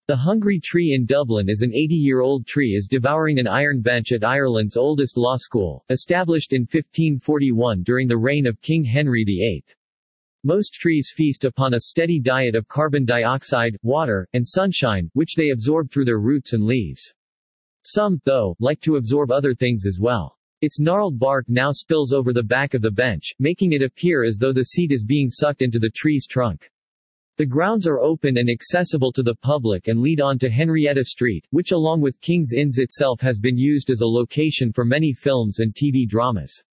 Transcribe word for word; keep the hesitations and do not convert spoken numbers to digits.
The Hungry Tree in Dublin is an eighty-year-old tree is devouring an iron bench at Ireland's oldest law school, established in fifteen forty-one during the reign of King Henry the eighth. Most trees feast upon a steady diet of carbon dioxide, water, and sunshine, which they absorb through their roots and leaves. Some, though, like to absorb other things as well. Its gnarled bark now spills over the back of the bench, making it appear as though the seed is being sucked into the tree's trunk. The grounds are open and accessible to the public and lead on to Henrietta Street, which along with King's Inns itself has been used as a location for many films and T V dramas.